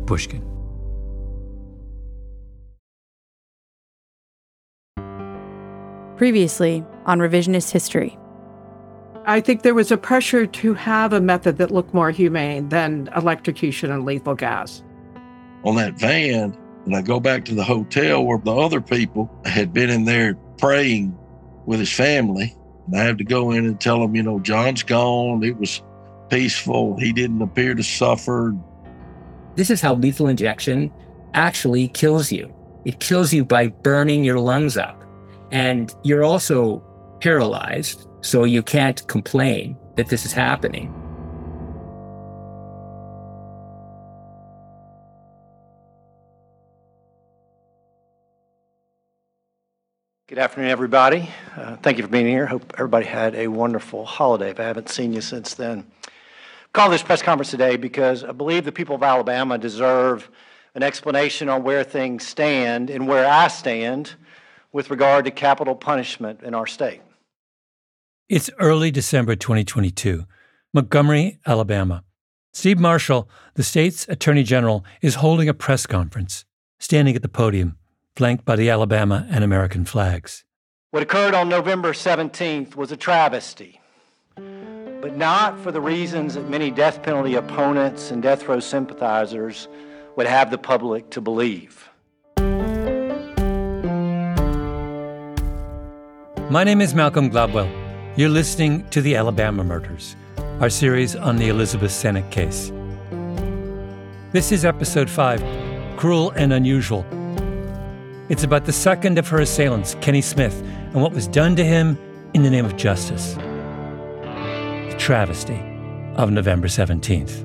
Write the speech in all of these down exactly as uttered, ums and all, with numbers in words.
Pushkin. Previously on Revisionist History. I think there was a pressure to have a method that looked more humane than electrocution and lethal gas. On that van, and I go back to the hotel where the other people had been in there praying with his family. And I had to go in and tell them, you know, John's gone. It was peaceful. He didn't appear to suffer. This is how lethal injection actually kills you. It kills you by burning your lungs up. And you're also paralyzed, so you can't complain that this is happening. Good afternoon, everybody. Uh, thank you for being here. Hope everybody had a wonderful holiday if I haven't seen you since then. I called this press conference today because I believe the people of Alabama deserve an explanation on where things stand and where I stand with regard to capital punishment in our state. It's early December twenty twenty-two, Montgomery, Alabama. Steve Marshall, the state's attorney general, is holding a press conference, standing at the podium, flanked by the Alabama and American flags. What occurred on November seventeenth was a travesty, but not for the reasons that many death penalty opponents and death row sympathizers would have the public to believe. My name is Malcolm Gladwell. You're listening to The Alabama Murders, our series on the Elizabeth Sennett case. This is episode five, Cruel and Unusual. It's about the second of her assailants, Kenny Smith, and what was done to him in the name of justice. The travesty of November seventeenth.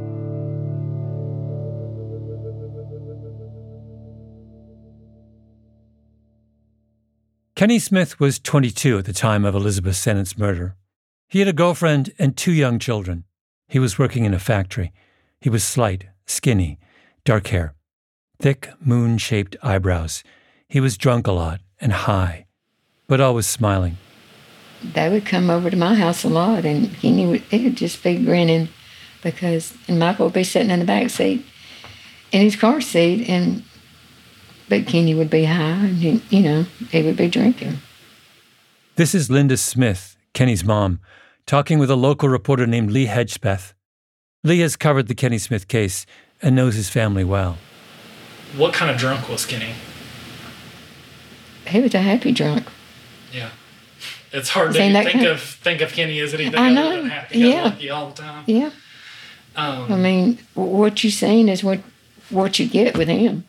Kenny Smith was twenty-two at the time of Elizabeth Sennett's murder. He had a girlfriend and two young children. He was working in a factory. He was slight, skinny, dark hair, thick, moon-shaped eyebrows. He was drunk a lot and high, but always smiling. They would come over to my house a lot, and Kenny would, he would just be grinning because, and Michael would be sitting in the back seat in his car seat, and but Kenny would be high, and he, you know, he would be drinking. This is Linda Smith, Kenny's mom, talking with a local reporter named Lee Hedgepeth. Lee has covered the Kenny Smith case and knows his family well. What kind of drunk was Kenny? He was a happy drunk. Yeah. It's hard to Seen think kind- of think of Kenny as anything I other know. than happy. He got Yeah. lucky all the time. Yeah. Um, I mean, what you seen is what what you get with him.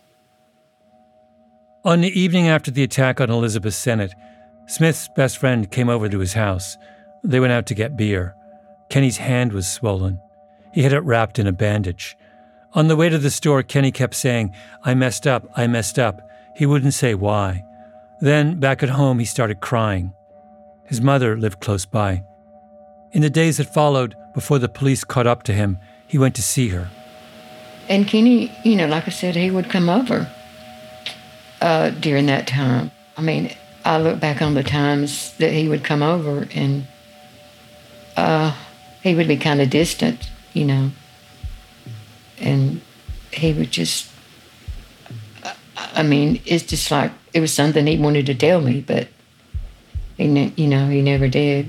On the evening after the attack on Elizabeth Sennett, Smith's best friend came over to his house. They went out to get beer. Kenny's hand was swollen. He had it wrapped in a bandage. On the way to the store, Kenny kept saying, "I messed up, I messed up." He wouldn't say why. Then, back at home, he started crying. His mother lived close by. In the days that followed, before the police caught up to him, he went to see her. And Kenny, you know, like I said, he would come over uh, during that time. I mean, I look back on the times that he would come over, and uh, he would be kind of distant, you know. And he would just, I mean, it's just like, it was something he wanted to tell me, but, he ne- you know, he never did.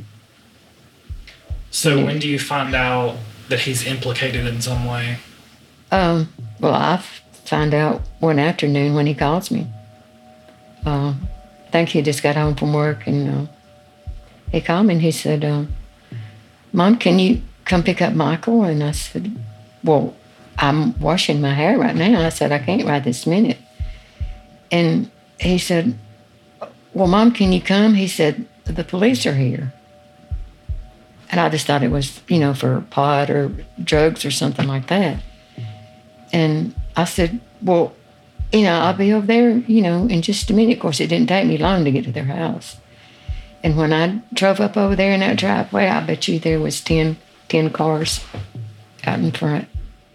so when do you find out that he's implicated in some way? Um, well, I found out one afternoon when he calls me. Uh, I think he just got home from work, and uh, he called me and he said, uh, "Mom, can you come pick up Michael?" And I said, "Well, I'm washing my hair right now." I said, "I can't right this minute." And he said, "Well, Mom, can you come?" He said, "The police are here." And I just thought it was, you know, for pot or drugs or something like that. And I said, "Well, you know, I'll be over there, you know, in just a minute." Of course, it didn't take me long to get to their house. And when I drove up over there in that driveway, I bet you there was ten, ten cars out in front.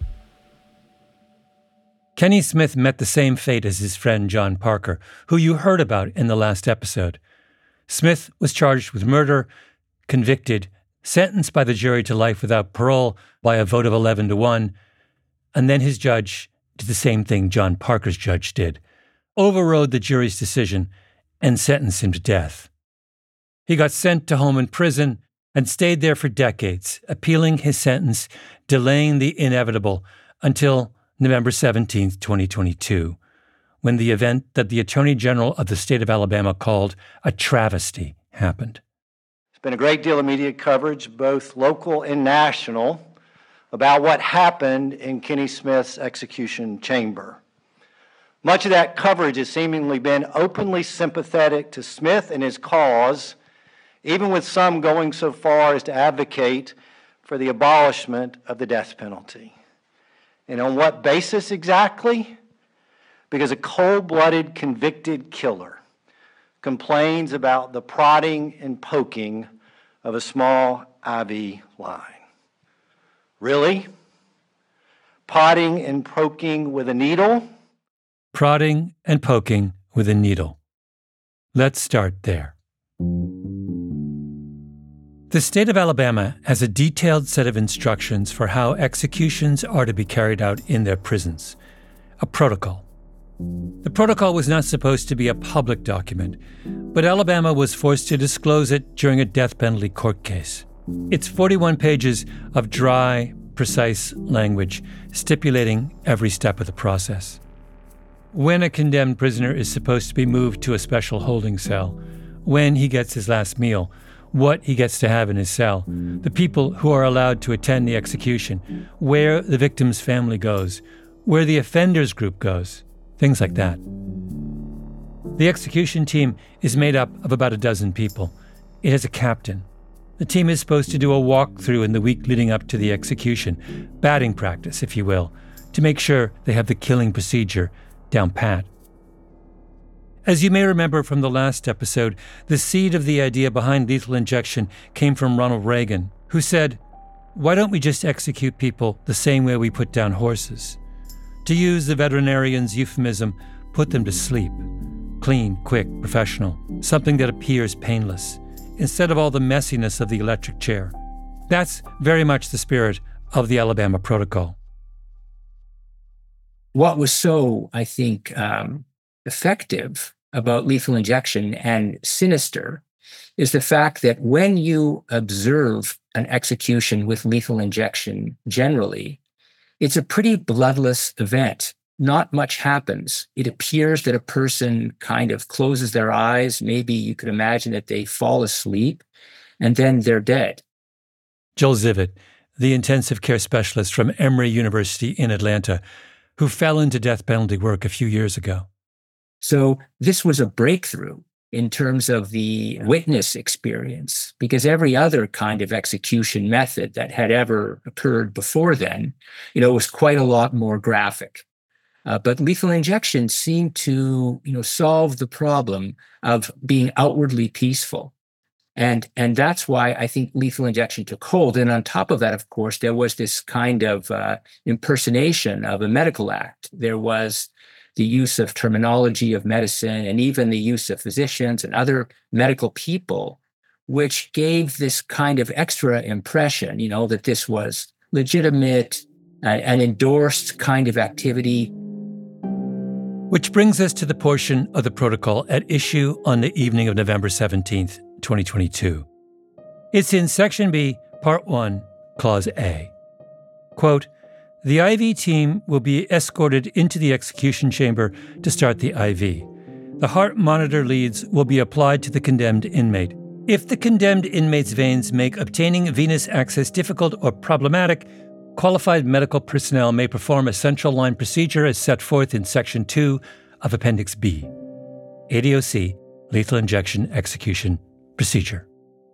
Kenny Smith met the same fate as his friend John Parker, who you heard about in the last episode. Smith was charged with murder, convicted, sentenced by the jury to life without parole by a vote of eleven to one, and then his judge did the same thing John Parker's judge did, overrode the jury's decision and sentenced him to death. He got sent to Holman Prison and stayed there for decades, appealing his sentence, delaying the inevitable until November seventeenth, twenty twenty-two, when the event that the Attorney General of the state of Alabama called a travesty happened. There's been a great deal of media coverage, both local and national, about what happened in Kenny Smith's execution chamber. Much of that coverage has seemingly been openly sympathetic to Smith and his cause, even with some going so far as to advocate for the abolishment of the death penalty. And on what basis exactly? Because a cold-blooded convicted killer complains about the prodding and poking of a small I V line. Really? Prodding and poking with a needle? Prodding and poking with a needle. Let's start there. The state of Alabama has a detailed set of instructions for how executions are to be carried out in their prisons, a protocol. The protocol was not supposed to be a public document, but Alabama was forced to disclose it during a death penalty court case. It's forty-one pages of dry, precise language stipulating every step of the process. When a condemned prisoner is supposed to be moved to a special holding cell, when he gets his last meal, what he gets to have in his cell, the people who are allowed to attend the execution, where the victim's family goes, where the offenders group goes, things like that. The execution team is made up of about a dozen people. It has a captain. The team is supposed to do a walkthrough in the week leading up to the execution, batting practice, if you will, to make sure they have the killing procedure down pat. As you may remember from the last episode, the seed of the idea behind lethal injection came from Ronald Reagan, who said, "Why don't we just execute people the same way we put down horses? To use the veterinarian's euphemism, put them to sleep. Clean, quick, professional, something that appears painless, instead of all the messiness of the electric chair." That's very much the spirit of the Alabama Protocol. What was so, I think, um, effective about lethal injection and sinister is the fact that when you observe an execution with lethal injection generally, it's a pretty bloodless event. Not much happens. It appears that a person kind of closes their eyes. Maybe you could imagine that they fall asleep and then they're dead. Joel Zivit, the intensive care specialist from Emory University in Atlanta, who fell into death penalty work a few years ago. So this was a breakthrough in terms of the witness experience, because every other kind of execution method that had ever occurred before then, you know, was quite a lot more graphic. Uh, but lethal injection seemed to, you know, solve the problem of being outwardly peaceful. And, and that's why I think lethal injection took hold. And on top of that, of course, there was this kind of uh, impersonation of a medical act. There was the use of terminology of medicine and even the use of physicians and other medical people, which gave this kind of extra impression, you know, that this was legitimate, uh, an endorsed kind of activity. Which brings us to the portion of the protocol at issue on the evening of November seventeenth, twenty twenty-two. It's in Section B, Part one, Clause A. Quote, "The I V team will be escorted into the execution chamber to start the I V. The heart monitor leads will be applied to the condemned inmate. If the condemned inmate's veins make obtaining venous access difficult or problematic, qualified medical personnel may perform a central line procedure as set forth in Section two of Appendix B. A D O C, Lethal Injection Execution Procedure."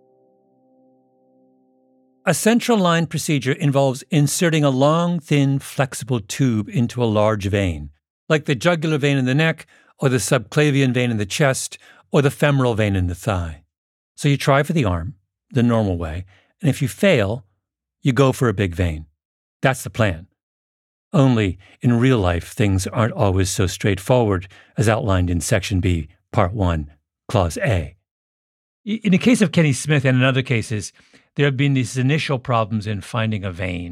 A central line procedure involves inserting a long, thin, flexible tube into a large vein, like the jugular vein in the neck, or the subclavian vein in the chest, or the femoral vein in the thigh. So you try for the arm, the normal way, and if you fail, you go for a big vein. That's the plan. Only, in real life, things aren't always so straightforward as outlined in Section B, Part one, Clause A. In the case of Kenny Smith and in other cases, there have been these initial problems in finding a vein.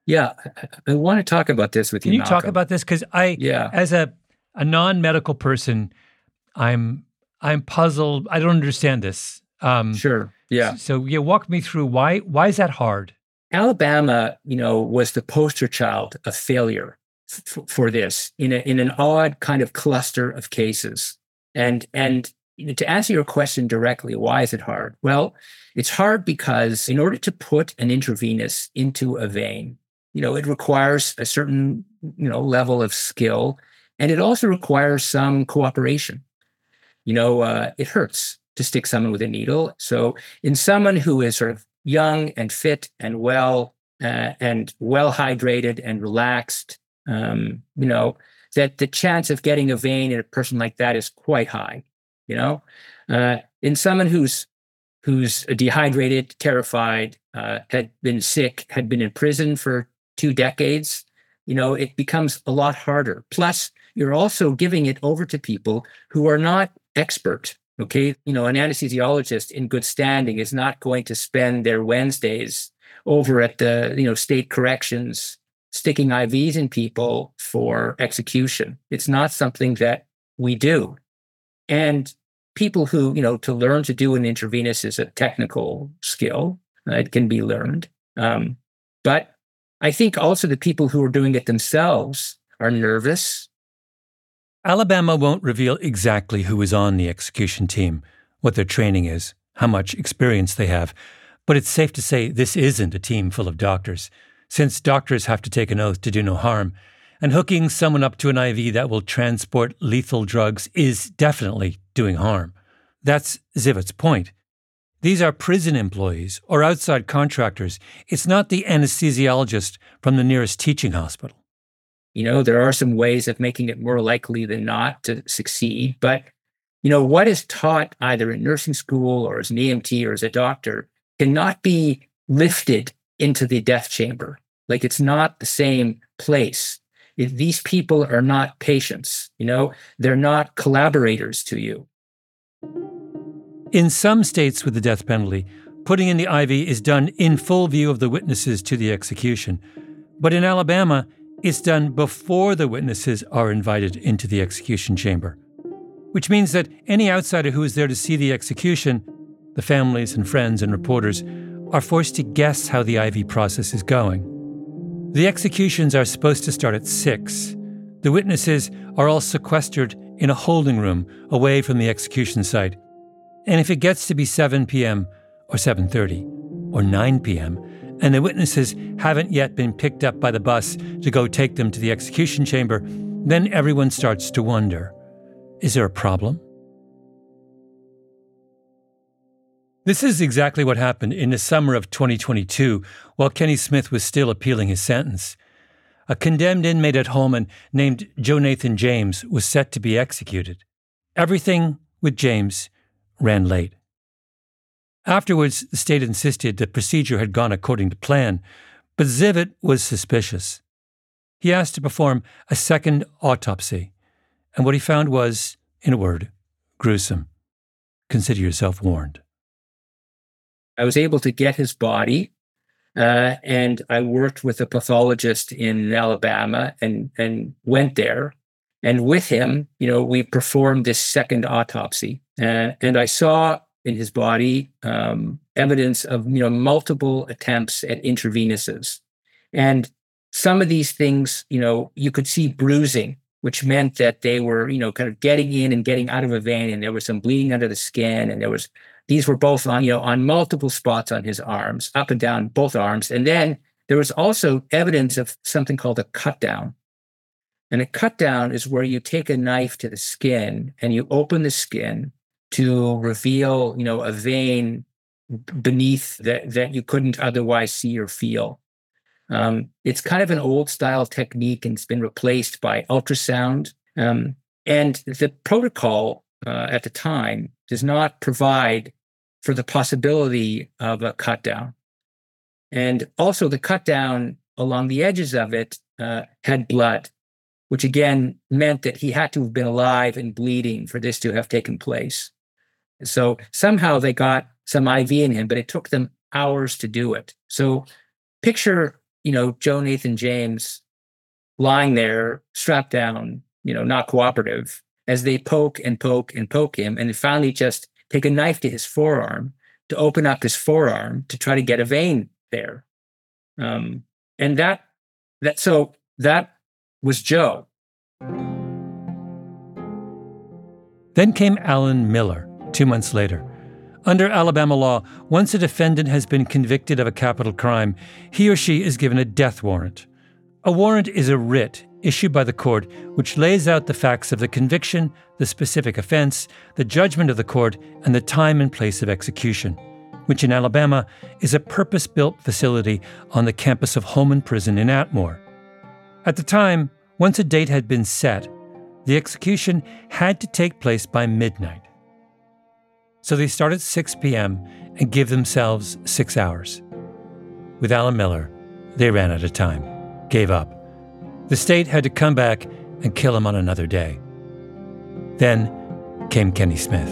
Yeah, I, I want to talk about this with Can you, you talk Malcolm. about this? Because I, Yeah. as a a non-medical person, I'm I'm puzzled. I don't understand this. Um, Sure. Yeah. So yeah, walk me through why why is that hard? Alabama, you know, was the poster child of failure f- for this in a, in an odd kind of cluster of cases. And and you know, to answer your question directly, why is it hard? Well, it's hard because in order to put an intravenous into a vein, you know, it requires a certain you know level of skill, and it also requires some cooperation. You know, uh, it hurts to stick someone with a needle. So in someone who is sort of young and fit and well uh, and well hydrated and relaxed, um, you know, that the chance of getting a vein in a person like that is quite high. You know, uh, in someone who's who's dehydrated, terrified, uh, had been sick, had been in prison for two decades, you know, it becomes a lot harder. Plus, you're also giving it over to people who are not expert. Okay, you know, an anesthesiologist in good standing is not going to spend their Wednesdays over at the, you know, state corrections sticking I Vs in people for execution. It's not something that we do. And people who, you know, to learn to do an intravenous is a technical skill. Uh, it can be learned. Um, but I think also the people who are doing it themselves are nervous. Alabama won't reveal exactly who is on the execution team, what their training is, how much experience they have, but it's safe to say this isn't a team full of doctors, since doctors have to take an oath to do no harm, and hooking someone up to an I V that will transport lethal drugs is definitely doing harm. That's Zivot's point. These are prison employees or outside contractors. It's not the anesthesiologist from the nearest teaching hospital. You know, there are some ways of making it more likely than not to succeed. But, you know, what is taught either in nursing school or as an E M T or as a doctor cannot be lifted into the death chamber. Like, it's not the same place. If these people are not patients, you know, they're not collaborators to you. In some states with the death penalty, putting in the I V is done in full view of the witnesses to the execution. But in Alabama, it's done before the witnesses are invited into the execution chamber, which means that any outsider who is there to see the execution, the families and friends and reporters, are forced to guess how the I V process is going. The executions are supposed to start at six. The witnesses are all sequestered in a holding room away from the execution site. And if it gets to be seven p.m. or seven thirty or nine p.m., and the witnesses haven't yet been picked up by the bus to go take them to the execution chamber, then everyone starts to wonder, is there a problem? This is exactly what happened in the summer of twenty twenty-two while Kenny Smith was still appealing his sentence. A condemned inmate at Holman named Joe Nathan James was set to be executed. Everything with James ran late. Afterwards, the state insisted the procedure had gone according to plan, but Zivot was suspicious. He asked to perform a second autopsy, and what he found was, in a word, gruesome. Consider yourself warned. I was able to get his body, uh, and I worked with a pathologist in Alabama and, and went there. And with him, you know, we performed this second autopsy. Uh, and I saw in his body um, evidence of, you know, multiple attempts at intravenous's. And some of these things, you know, you could see bruising, which meant that they were, you know, kind of getting in and getting out of a vein, and there was some bleeding under the skin, and there was, these were both on, you know, on multiple spots on his arms, up and down both arms. And then there was also evidence of something called a cut down. And a cut down is where you take a knife to the skin and you open the skin to reveal, you know, a vein beneath that, that you couldn't otherwise see or feel. Um, it's kind of an old style technique, and it's been replaced by ultrasound. Um, and the protocol uh, at the time does not provide for the possibility of a cut down. And also the cut down along the edges of it uh, had blood, which again meant that he had to have been alive and bleeding for this to have taken place. So somehow they got some I V in him, but it took them hours to do it. So picture, you know, Joe Nathan James lying there, strapped down, you know, not cooperative, as they poke and poke and poke him, and finally just take a knife to his forearm to open up his forearm to try to get a vein there. Um, and that, that, so that was Joe. Then came Alan Miller, two months later. Under Alabama law, once a defendant has been convicted of a capital crime, he or she is given a death warrant. A warrant is a writ issued by the court which lays out the facts of the conviction, the specific offense, the judgment of the court, and the time and place of execution, which in Alabama is a purpose-built facility on the campus of Holman Prison in Atmore. At the time, once a date had been set, the execution had to take place by midnight. So they start at six p.m. and give themselves six hours. With Alan Miller, they ran out of time, gave up. The state had to come back and kill him on another day. Then came Kenny Smith.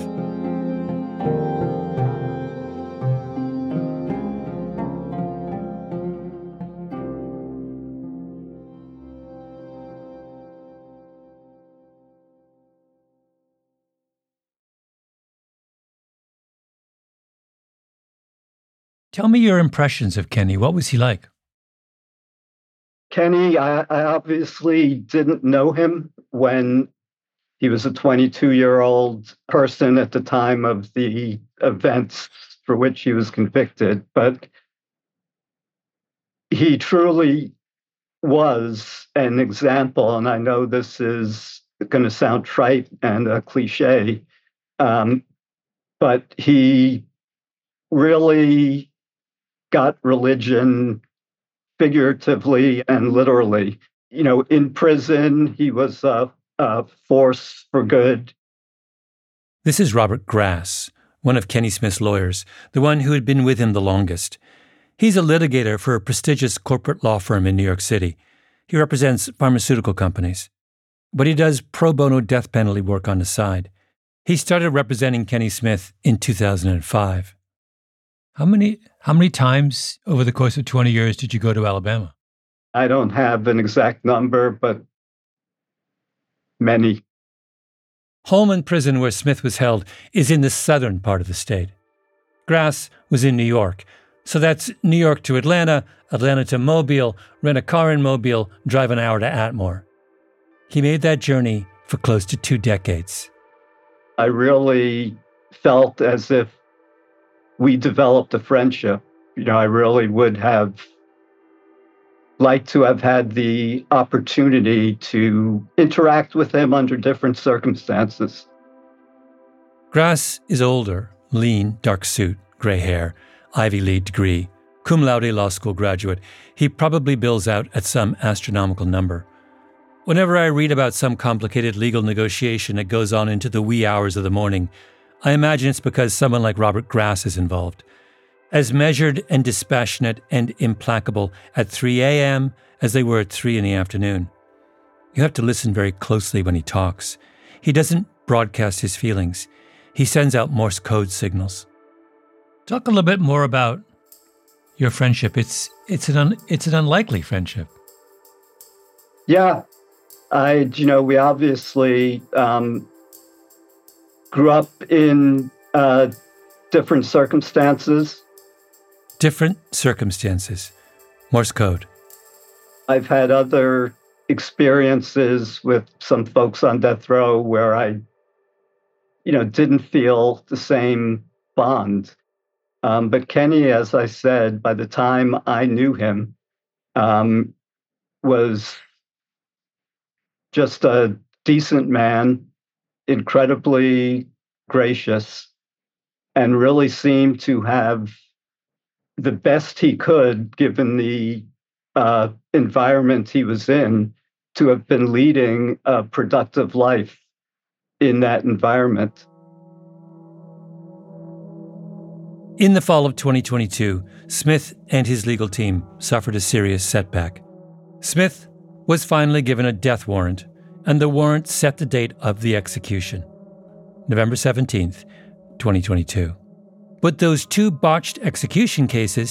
Tell me your impressions of Kenny. What was he like? Kenny, I, I obviously didn't know him when he was a twenty-two-year-old person at the time of the events for which he was convicted, but he truly was an example, and I know this is going to sound trite and a cliche, um, but he really got religion figuratively and literally. You know, in prison, he was a, a force for good. This is Robert Grass, one of Kenny Smith's lawyers, the one who had been with him the longest. He's a litigator for a prestigious corporate law firm in New York City. He represents pharmaceutical companies. But he does pro bono death penalty work on the side. He started representing Kenny Smith in two thousand five. How many how many times over the course of twenty years did you go to Alabama? I don't have an exact number, but many. Holman Prison, where Smith was held, is in the southern part of the state. Grass was in New York, so that's New York to Atlanta, Atlanta to Mobile, rent a car in Mobile, drive an hour to Atmore. He made that journey for close to two decades. I really felt as if we developed a friendship. You know, I really would have liked to have had the opportunity to interact with him under different circumstances. Grass is older, lean, dark suit, gray hair, Ivy League degree, cum laude law school graduate. He probably bills out at some astronomical number. Whenever I read about some complicated legal negotiation that goes on into the wee hours of the morning, I imagine it's because someone like Robert Grass is involved. As measured and dispassionate and implacable at three a.m. as they were at three in the afternoon. You have to listen very closely when he talks. He doesn't broadcast his feelings. He sends out Morse code signals. Talk a little bit more about your friendship. It's it's an un, it's an unlikely friendship. Yeah, I you know we obviously um, grew up in uh, different circumstances. Different circumstances. Morse code. I've had other experiences with some folks on death row where I, you know, didn't feel the same bond. Um, but Kenny, as I said, by the time I knew him, um, was just a decent man, incredibly gracious, and really seemed to have the best he could, given the uh, environment he was in, to have been leading a productive life in that environment. In the fall of twenty twenty-two, Smith and his legal team suffered a serious setback. Smith was finally given a death warrant, and the warrant set the date of the execution, November seventeenth, twenty twenty-two. But those two botched execution cases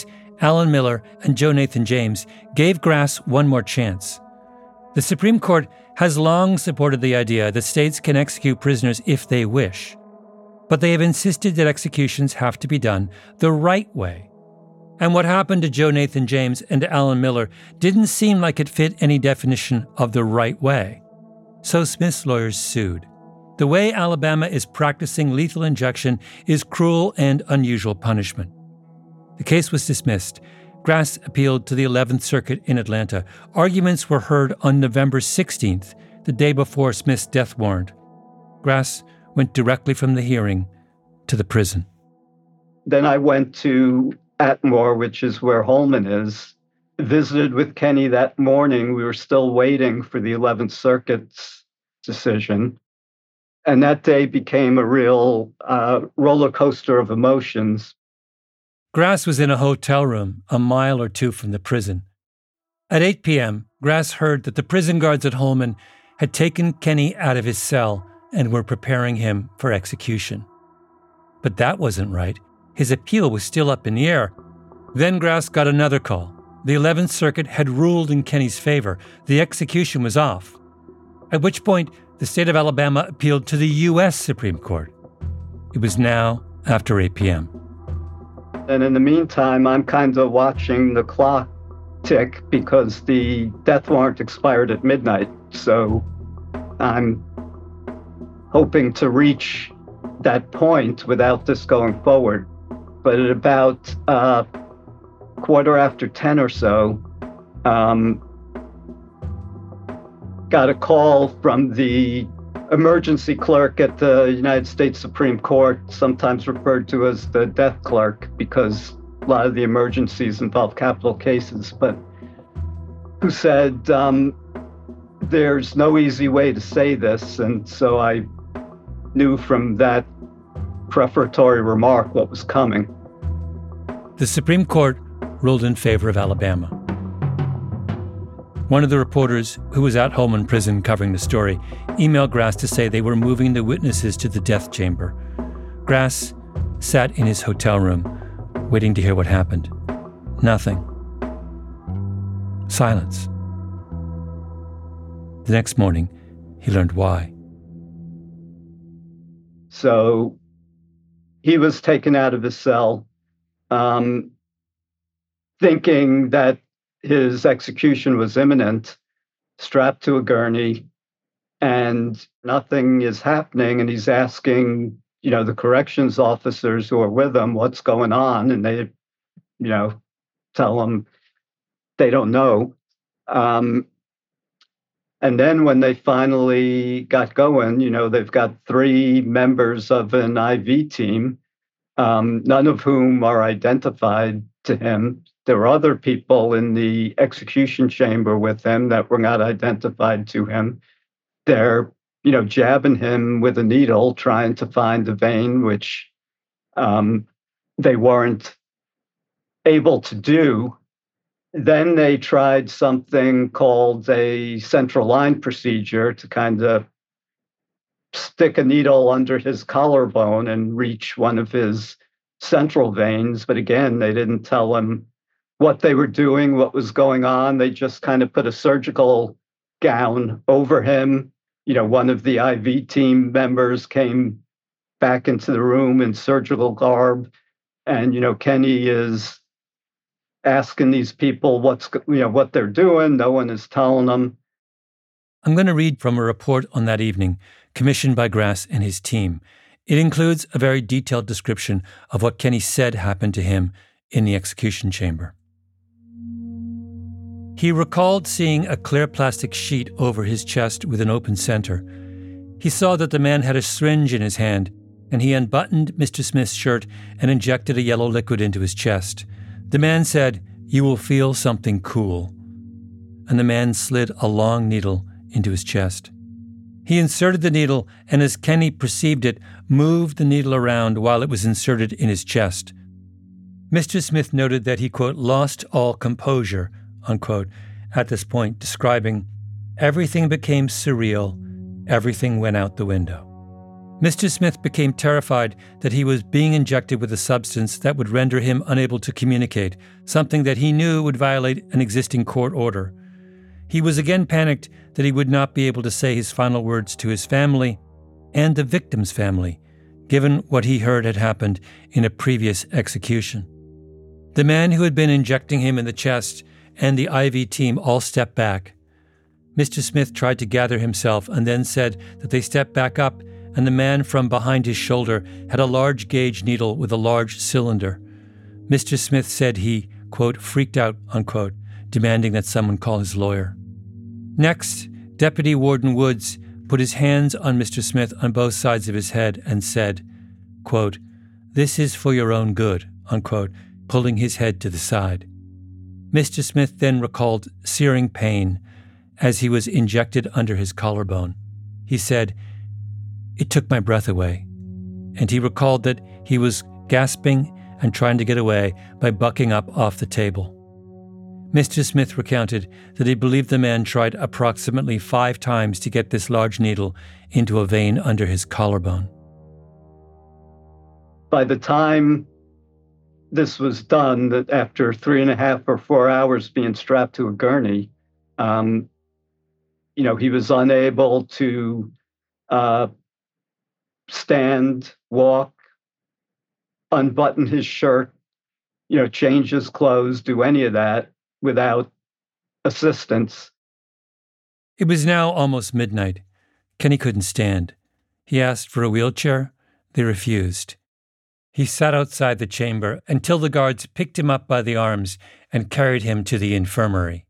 Alan Miller and Joe Nathan James gave Grass one more chance. The Supreme Court has long supported the idea that states can execute prisoners if they wish, but they have insisted that executions have to be done the right way. And what happened to Joe Nathan James and to Alan Miller didn't seem like it fit any definition of the right way. So Smith's lawyers sued. The way Alabama is practicing lethal injection is cruel and unusual punishment. The case was dismissed. Grass appealed to the eleventh Circuit in Atlanta. Arguments were heard on November sixteenth, the day before Smith's death warrant. Grass went directly from the hearing to the prison. Then I went to Atmore, which is where Holman is, visited with Kenny that morning. We were still waiting for the eleventh Circuit's decision. And that day became a real uh, roller coaster of emotions. Grass was in a hotel room a mile or two from the prison. At eight p.m., Grass heard that the prison guards at Holman had taken Kenny out of his cell and were preparing him for execution. But that wasn't right. His appeal was still up in the air. Then Grass got another call. The eleventh Circuit had ruled in Kenny's favor. The execution was off. At which point, the state of Alabama appealed to the U S Supreme Court. It was now after eight p.m. And in the meantime, I'm kind of watching the clock tick because the death warrant expired at midnight. So I'm hoping to reach that point without this going forward. But at about uh, quarter after ten or so, um, got a call from the emergency clerk at the United States Supreme Court, sometimes referred to as the death clerk, because a lot of the emergencies involve capital cases, but who said, um, there's no easy way to say this. And so I knew from that prefatory remark what was coming. The Supreme Court ruled in favor of Alabama. One of the reporters who was at Holman Prison covering the story emailed Grass to say they were moving the witnesses to the death chamber. Grass sat in his hotel room, waiting to hear what happened. Nothing. Silence. The next morning, he learned why. So he was taken out of his cell, um, thinking that his execution was imminent, strapped to a gurney, and nothing is happening. And he's asking, you know, the corrections officers who are with him, what's going on? And they, you know, tell him they don't know. Um, and then when they finally got going, you know, they've got three members of an I V team, um, none of whom are identified to him. There were other people in the execution chamber with him that were not identified to him. They're, you know, jabbing him with a needle, trying to find a vein, which um, they weren't able to do. Then they tried something called a central line procedure to kind of stick a needle under his collarbone and reach one of his central veins. But again, they didn't tell him what they were doing, what was going on. They just kind of put a surgical gown over him. You know, one of the I V team members came back into the room in surgical garb. And, you know, Kenny is asking these people what's, you know, what they're doing. No one is telling them. I'm going to read from a report on that evening, commissioned by Grass and his team. It includes a very detailed description of what Kenny said happened to him in the execution chamber. He recalled seeing a clear plastic sheet over his chest with an open center. He saw that the man had a syringe in his hand, and he unbuttoned Mister Smith's shirt and injected a yellow liquid into his chest. The man said, "You will feel something cool." And the man slid a long needle into his chest. He inserted the needle, and as Kenny perceived it, moved the needle around while it was inserted in his chest. Mister Smith noted that he, quote, lost all composure, unquote, at this point, describing, everything became surreal, everything went out the window. Mister Smith became terrified that he was being injected with a substance that would render him unable to communicate, something that he knew would violate an existing court order. He was again panicked that he would not be able to say his final words to his family and the victim's family, given what he heard had happened in a previous execution. The man who had been injecting him in the chest and the I V team all stepped back. Mister Smith tried to gather himself and then said that they stepped back up, and the man from behind his shoulder had a large gauge needle with a large cylinder. Mister Smith said he, quote, freaked out, unquote, demanding that someone call his lawyer. Next, Deputy Warden Woods put his hands on Mister Smith on both sides of his head and said, quote, this is for your own good, unquote, pulling his head to the side. Mister Smith then recalled searing pain as he was injected under his collarbone. He said, it took my breath away, and he recalled that he was gasping and trying to get away by bucking up off the table. Mister Smith recounted that he believed the man tried approximately five times to get this large needle into a vein under his collarbone. By the time this was done, that after three and a half or four hours being strapped to a gurney, um, you know, he was unable to uh, stand, walk, unbutton his shirt, you know, change his clothes, do any of that without assistance. It was now almost midnight. Kenny couldn't stand. He asked for a wheelchair. They refused. He sat outside the chamber until the guards picked him up by the arms and carried him to the infirmary.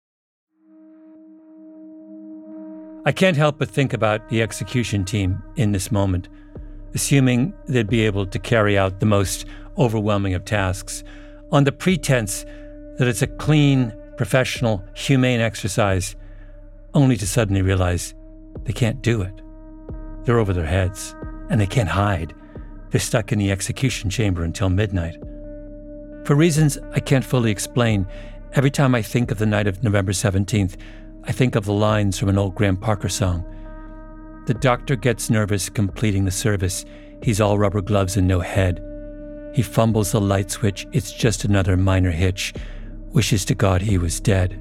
I can't help but think about the execution team in this moment, assuming they'd be able to carry out the most overwhelming of tasks, on the pretense that it's a clean, professional, humane exercise, only to suddenly realize they can't do it. They're over their heads, and they can't hide. They're stuck in the execution chamber until midnight. For reasons I can't fully explain, every time I think of the night of November seventeenth, I think of the lines from an old Graham Parker song. The doctor gets nervous completing the service. He's all rubber gloves and no head. He fumbles the light switch. It's just another minor hitch. Wishes to God he was dead.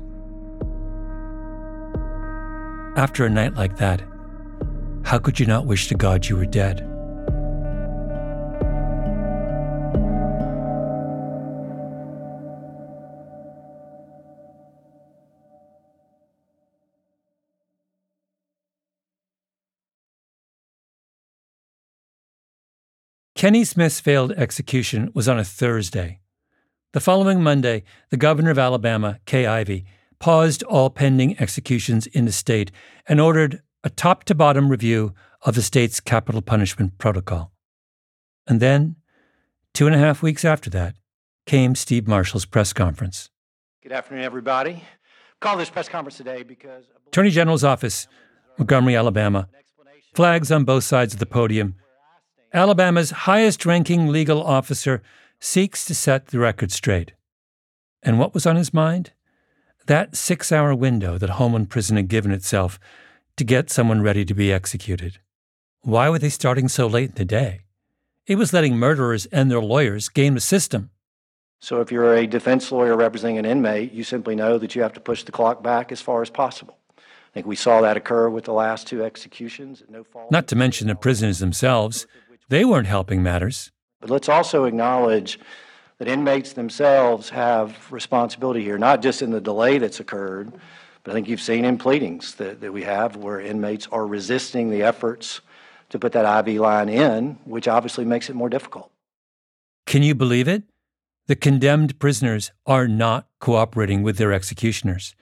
After a night like that, how could you not wish to God you were dead? Kenny Smith's failed execution was on a Thursday. The following Monday, the governor of Alabama, Kay Ivey, paused all pending executions in the state and ordered a top-to-bottom review of the state's capital punishment protocol. And then, two and a half weeks after that, came Steve Marshall's press conference. Good afternoon, everybody. Call this press conference today because Attorney General's office, Montgomery, Alabama. Flags on both sides of the podium. Alabama's highest-ranking legal officer seeks to set the record straight. And what was on his mind? That six-hour window that Holman Prison had given itself to get someone ready to be executed. Why were they starting so late in the day? It was letting murderers and their lawyers game the system. So if you're a defense lawyer representing an inmate, you simply know that you have to push the clock back as far as possible. I think we saw that occur with the last two executions. At no fault. Not to mention the prisoners themselves. They weren't helping matters. But let's also acknowledge that inmates themselves have responsibility here, not just in the delay that's occurred, but I think you've seen in pleadings that, that we have where inmates are resisting the efforts to put that I V line in, which obviously makes it more difficult. Can you believe it? The condemned prisoners are not cooperating with their executioners.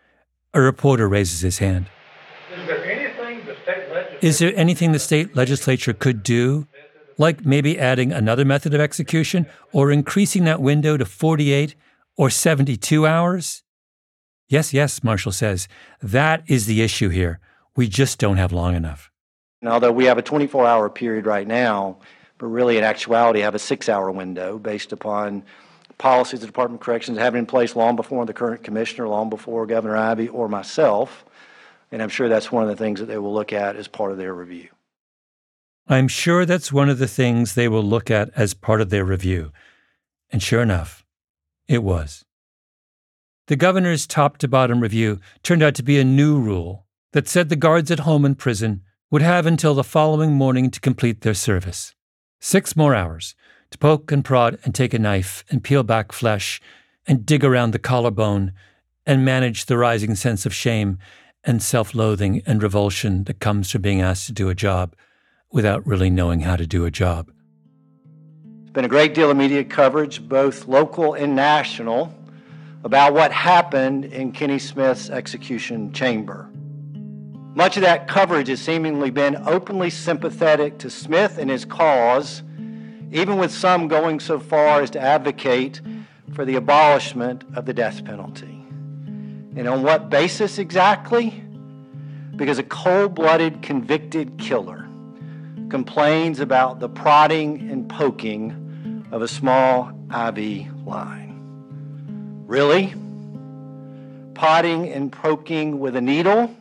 A reporter raises his hand. Is there anything the state legislature, Is there anything the state legislature could do? Like maybe adding another method of execution or increasing that window to forty-eight or seventy-two hours? Yes, yes, Marshall says. That is the issue here. We just don't have long enough. And although we have a twenty-four hour period right now, but really in actuality have a six hour window based upon policies the Department of Corrections have in place long before the current commissioner, long before Governor Ivey or myself. And I'm sure that's one of the things that they will look at as part of their review. I'm sure that's one of the things they will look at as part of their review. And sure enough, it was. The governor's top-to-bottom review turned out to be a new rule that said the guards at home in prison would have until the following morning to complete their service. Six more hours to poke and prod and take a knife and peel back flesh and dig around the collarbone and manage the rising sense of shame and self-loathing and revulsion that comes from being asked to do a job without really knowing how to do a job. There's been a great deal of media coverage, both local and national, about what happened in Kenny Smith's execution chamber. Much of that coverage has seemingly been openly sympathetic to Smith and his cause, even with some going so far as to advocate for the abolishment of the death penalty. And on what basis exactly? Because a cold-blooded convicted killer complains about the prodding and poking of a small I V line. Really? Prodding and poking with a needle?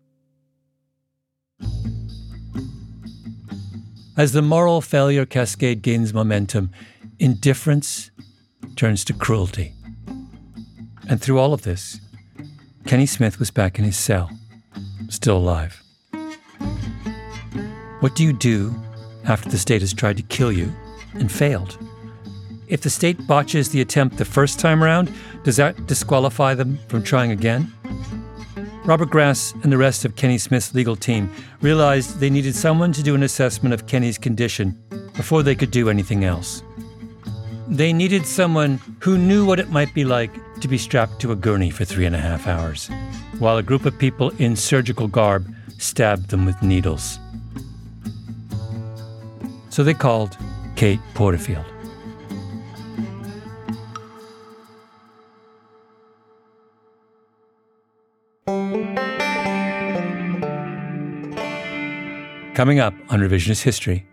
As the moral failure cascade gains momentum, indifference turns to cruelty. And through all of this, Kenny Smith was back in his cell, still alive. What do you do after the state has tried to kill you and failed? If the state botches the attempt the first time around, does that disqualify them from trying again? Robert Grass and the rest of Kenny Smith's legal team realized they needed someone to do an assessment of Kenny's condition before they could do anything else. They needed someone who knew what it might be like to be strapped to a gurney for three and a half hours, while a group of people in surgical garb stabbed them with needles. So they called Kate Porterfield. Coming up on Revisionist History.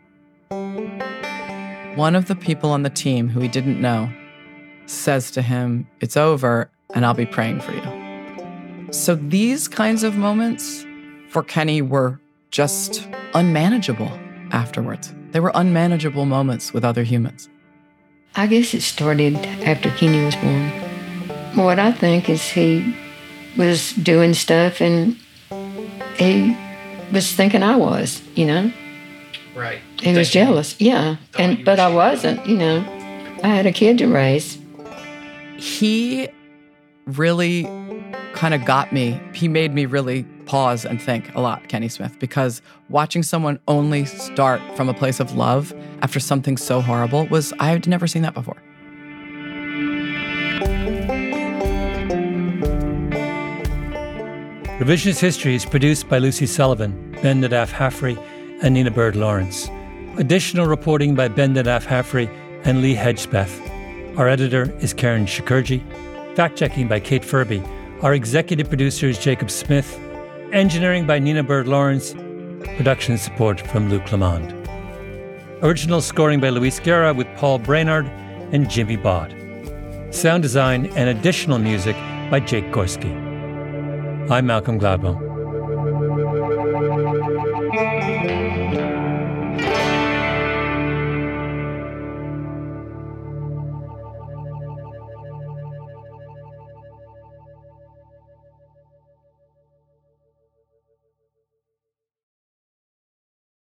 One of the people on the team who he didn't know says to him, "It's over, and I'll be praying for you." So these kinds of moments for Kenny were just unmanageable afterwards. They were unmanageable moments with other humans. I guess it started after Kenny was born. What I think is he was doing stuff and he was thinking I was, you know. Right. He was jealous, yeah. And but I wasn't, you know. I had a kid to raise. He really kind of got me. He made me really pause and think a lot, Kenny Smith, because watching someone only start from a place of love after something so horrible was, I had never seen that before. Revisionist History is produced by Lucy Sullivan, Ben Nadaf Haffrey, and Nina Bird Lawrence. Additional reporting by Ben Nadaf Haffrey and Lee Hedgespeth. Our editor is Karen Shakurji. Fact-checking by Kate Furby. Our executive producer is Jacob Smith. Engineering by Nina Bird Lawrence. Production support from Luc Lamond. Original scoring by Luis Guerra with Paul Brainard and Jimmy Bod. Sound design and additional music by Jake Gorski. I'm Malcolm Gladwell.